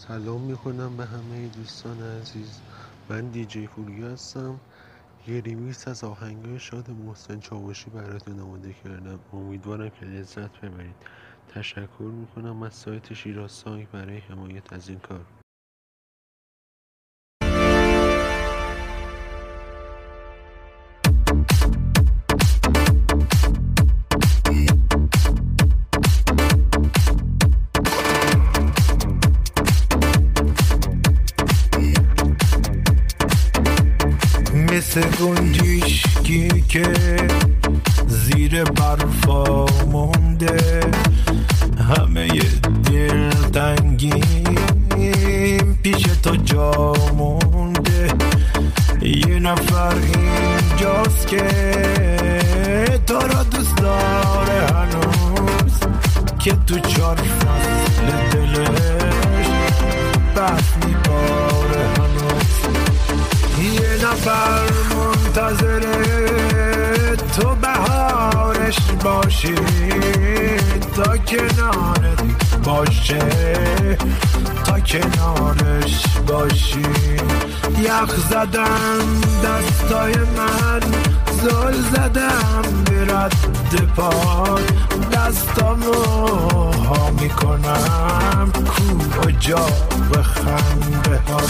سلام میکنم به همه دوستان عزیز. من دیجی پوریا هستم. یه ریمیکس از آهنگای شاد محسن چاوشی براتون آماده کردم. امیدوارم که لذت ببرید. تشکر میکنم از سایت شیراز سانگ برای حمایت از این کار. مثل گنجشکی که زیر برفا مونده، همه دلتنگیم پیش تو جا مونده. یه نفر اینجاست که تو را دوست داره هنوز، که تو 4 فصل دلش برف میباره هنوز. یه نفر منتظره تو بهارش باشی، تا کنارت باشه، تا کنارش باشی. یخ زدم دستای من، زل زدم به رد پای، دستامو ها میکنم کو و جا و خنده ها.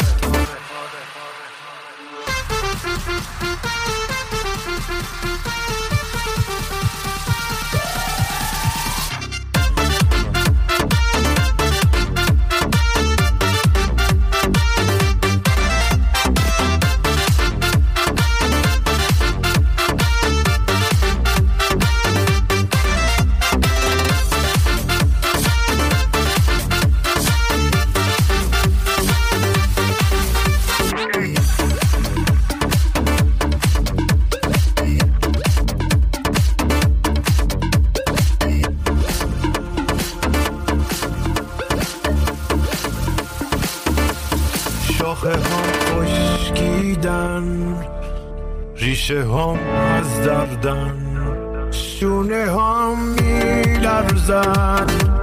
شاخه هم خشکیدن، ریشه هم از دردن، شونه هم میلرزن،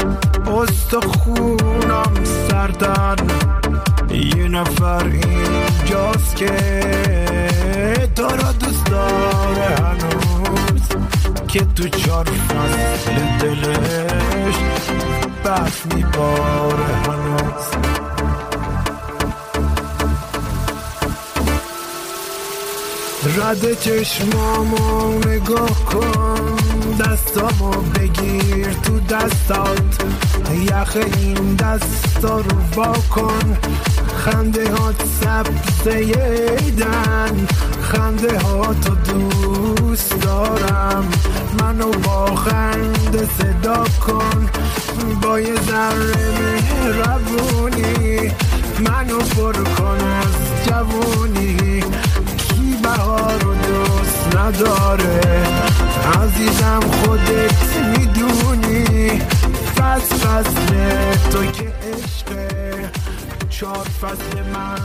استخونم سردن. یه نفر اینجاست که تو را دوست داره هنوز، که تو 4 فصل دلش برف میباره هنوز. رد چشمامو نگاه کن، دستامو بگیر تو دستات، یخ این دستا رو وا کن. خنده هات سبزه ایدن، خنده هاتو دوست دارم. منو با خنده صدا کن، با یه ذره مهربونی منو پر کن از جوونی. بهار رو دوست نداره عزیزم، خودت میدونی. فصل تو که عشقه، 4 فصل من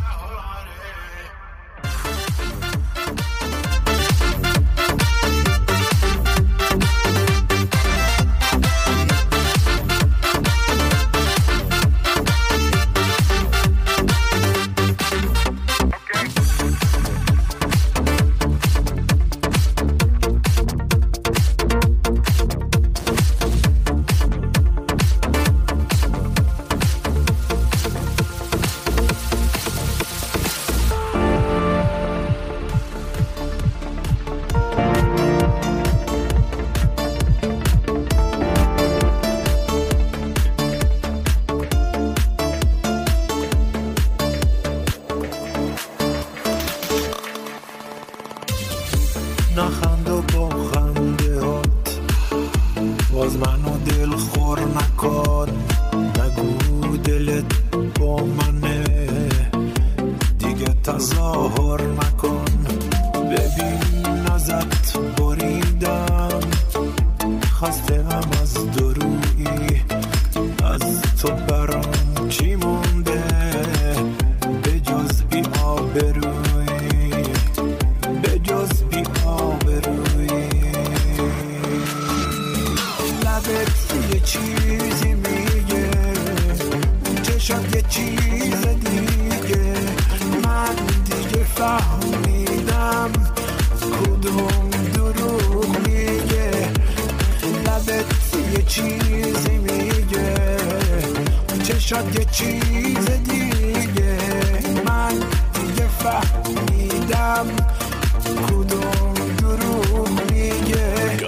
نخند و با خنده هات، باز منو دل خور نکن. نگو دلت با منه، دیگه تظاهر نکن. ببین ازت بریدم، خستم از درویی. از تو برام چی مونده به جز بی آبرویی، به جز بی آبرویی. لبت یه چیزی میگه، چشات یه چیز دیگه، من دیگه فهمیدم کدوم دروغ میگه، لبت یه چیزی میگه، چشات یه چیز دیگه، من دیگه فهمیدم کدوم دروغ میگه.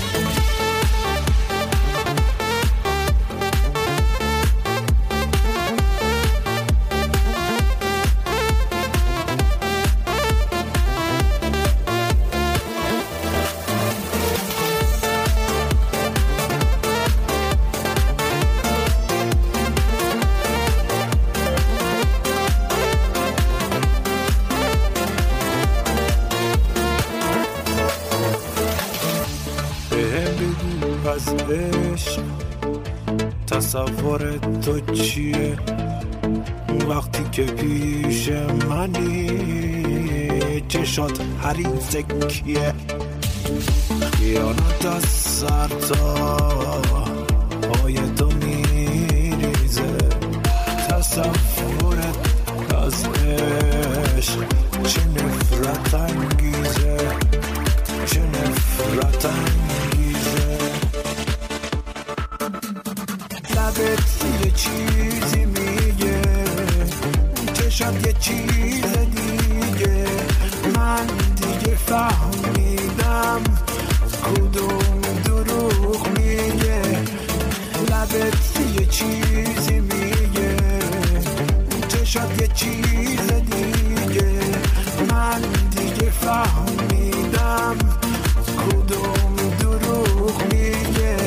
از عشق تصور تو چیه وقتی که پیش منی، چشات حریص کیه، خیانت از سر تا پای تو میریزه، تصورت از عشق چه نفرت انگیزه، چه نفرت انگیزه، لبت یه چیزی میگه، چشات یه چیز دیگه، من دیگه فهمیدم کدوم دروغ میگه، لبت یه چیزی میگه، چشات یه چیز دیگه، من دیگه فهمیدم کدوم دروغ میگه.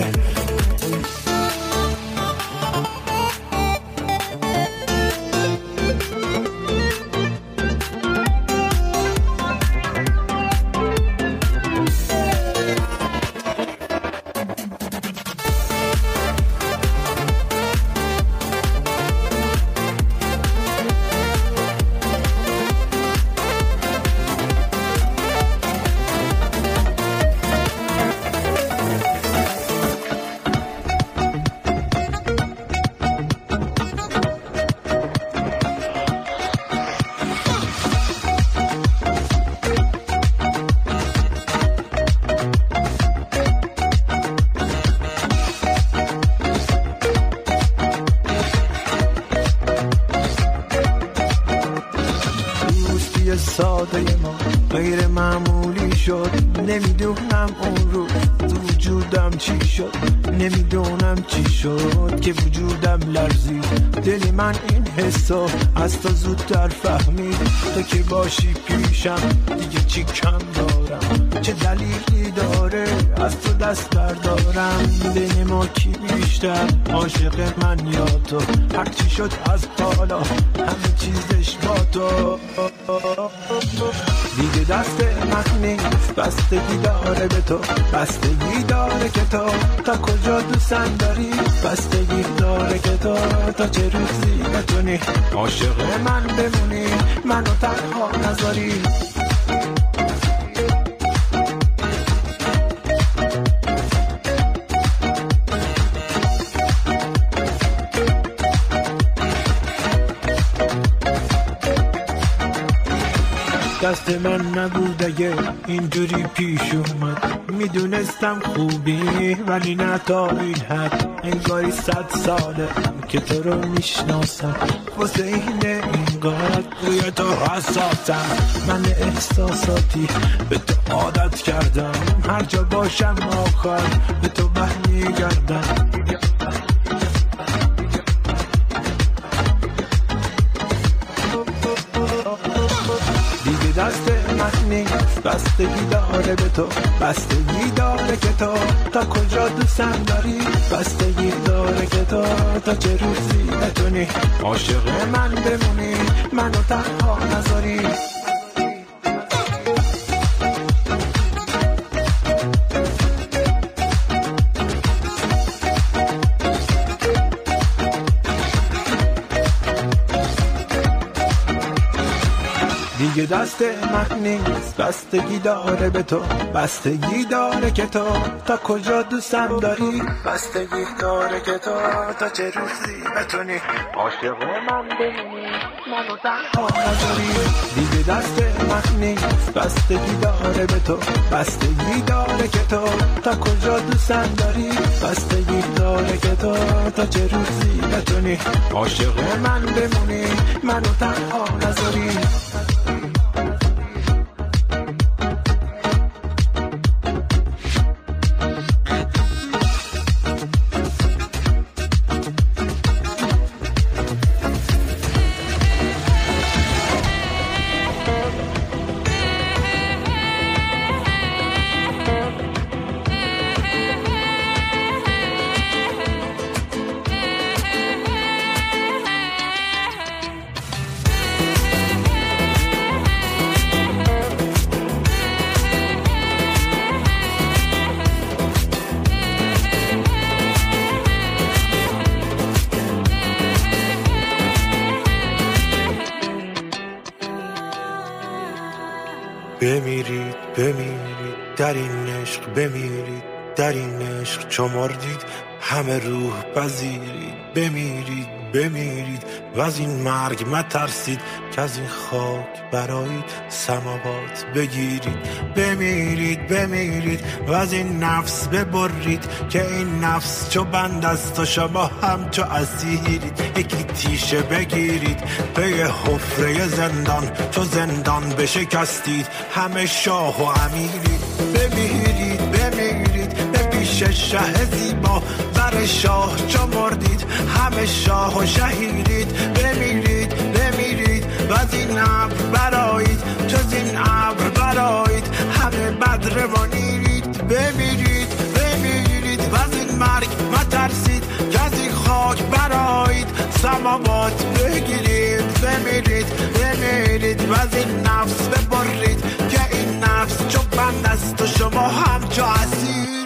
ساده ما غیر معمولی شد، نمیدونم اون رو وجودم چی شد، نمیدونم چی شد که وجودم لرزید، دل من این حسو از تو زودتر فهمید، تو که باشی پیشم دیگه چی کم دارم، چه دلیلی داره از تو دست بردارم، بین ما کی بیشتر عاشق من یا تو، هرچی شد از حالا همه چیزش با تو، دیگه دست من نیست، بستگی داره به تو، بستگی داره که تو تا کجا دوستم داری، بستگی داره که تو تا چه روزی بتونی عاشق من بمونی، منو تنها نذاری. دست من نبود اگه اینجوری پیش اومد، میدونستم خوبی ولی نه تا این حد، انگاری 100 ساله که تو رو میشناسم، واسه اینه اینقدر روی تو حساسم، من احساساتی به تو عادت کردم، هر جا باشم آخر به تو برمیگردم، دست من نیست، بستگی داره به تو، بستگی داره که تو تا کجا دوستم داری، بستگی داره که تو تا چه روزی بتونی عاشق من بمونی، منو تنها نذاری. دیگه دست من نیست، بستگی داره به تو، بستگی داره که تو تا کجا دوستم داری، بستگی داره که تو تا چه روزی بتونی عاشق من بمونی، منو تنها نذاری. دیگه دست من نیست، بستگی داره به تو، بستگی داره که تو تا کجا دوستم داری، بستگی داره که تو تا چه روزی بتونی عاشق من بمونی، منو تنها نذاری. بمیرید بمیرید در این عشق، بمیرید در این عشق چو مردید همه روح پذیرید، بمیرید بمیرید و از این مرگ مترسید که از این خاک برایید سماوات بگیرید، بمیرید بمیرید و از این نفس ببرید که این نفس چو بند است و شما هم چو اسیرید، یکی تیشه بگیرید به یه حفره زندان، چو زندان بشکستید همه شاه و امیرید، بمیرید بمیرید به پیش شه زیبا بر شاه چو مردید همه شاه و شهیرید، بمیرید بمیرید و از این ابر برایید، جز این ابر برایید همه بدر منیرید، بمیرید بمیرید و از این مرگ مترسید که از این خاک برایید سماوات بگیرید، بمیرید بمیرید و از این نفس ببرید که این نفس چو بند است و شما هم چو اسیرید.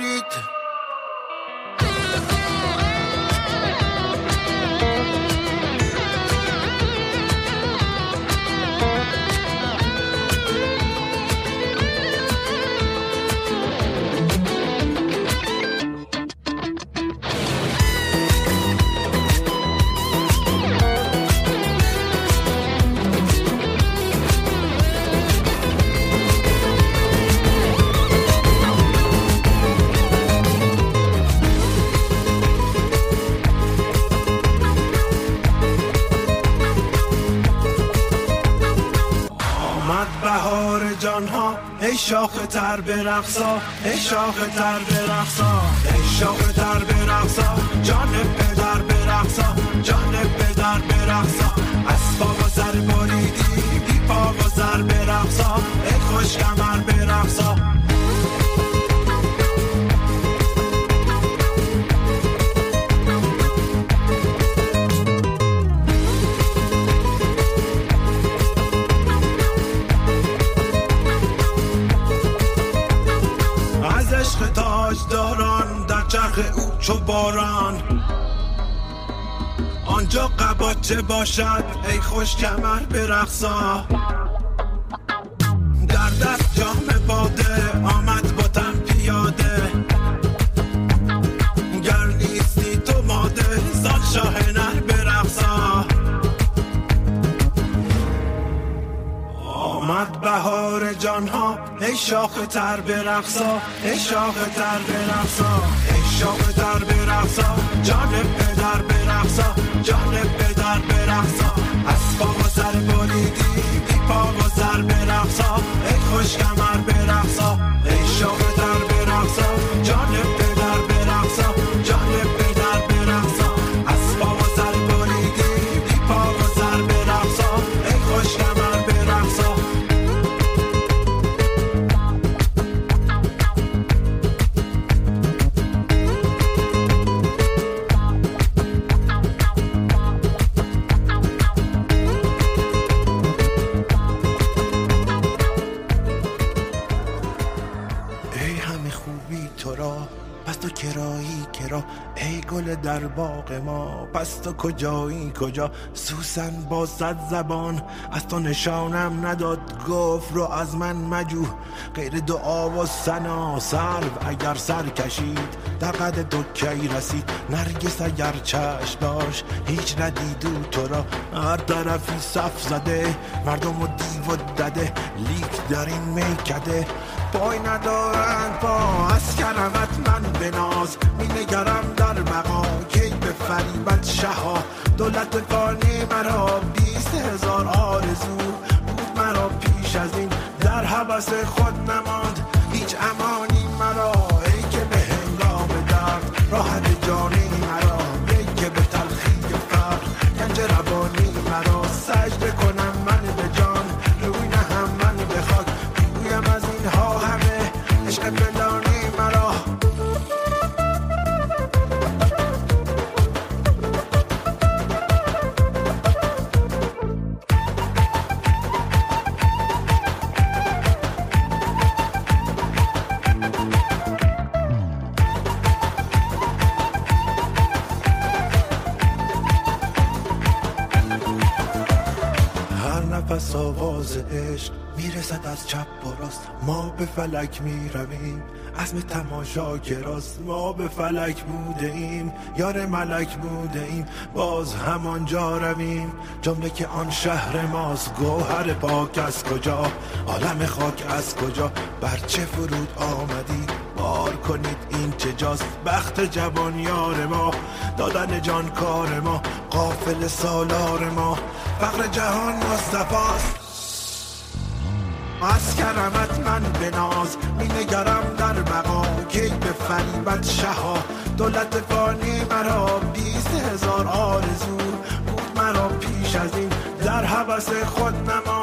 ای شاخ تر برقصا، ای شاخ تر برقصا، ای شاخ تر برقصا، جان پدر برقصا، جان پدر برقصا، از پا و سر بریدی بی پا و سر برقصا، ای خوش کمر برقصا. داران در چرخ او چو باران، آنجا قباچه باشد ای خوش کمر برقصا، در دست جام باده آمد با تن پیاده، گر نیستی تو ماده زان شاه نر برقصا، آمد بهار جانها ای شاخ تر برقصا، ای شاخ تر برقصا، ای شاخ تر برقصا، جان پدر برقصا، جان پدر برقصا، از پا و سر بریدی بی پا و سر برقصا، ای خوش کمر برقصا، ای شاخ تر برقصا، جان پدر برقصا، جان پدر برقصا، از پا و سر بریدی بی پا و سر برقصا، ای خوش کمر برقصا. در باغ ما. پس تو کجایی کجا سوسن با 100 زبان؟ از تو نشانم نداد گفت رو از من مجو، غیر دعا و ثنا سرو اگر سر کشید در قد تو کی رسید؟ نرگس اگر چشم داشت هیچ ندیدو تو را، هر طرفی صف زده مردم و دیو و دده، لیک در این میکده پای ندارند پا. از کرمت من به ناز می نگرم در بقا، کی به فریبت شها دولت فانی مرا. 20,000 آرزو بود مرا پیش از این، در هوس خود نماند هیچ امانی مرا. ای که به هنگام درد راحت جانی مرا، ای که به تلخی فقر گنج روانی مرا. سجده کنم من به جان روی نهم من به خاک، بگویم از اینها همه عشق پنهانی مرا. پس آواز عشق میرسد از چپ و راست، ما به فلک میرویم عزم تماشا کراست. ما به فلک بوده ایم یار ملک بوده ایم، باز همانجا رویم جمله که آن شهر ماست. گوهر پاک از کجا عالم خاک از کجا، بر چه فرود آمدی بار کنید این چه جاست. بخت جوان یار ما دادن جان کار ما، قافل سالار ما فقر جهان مصطفاست. از کرمت من به ناز می نگرم در بقا، کی به فریبت شها دولت فانی مرا. 20,000 آرزو بود مرا پیش از این، در هوس خود نما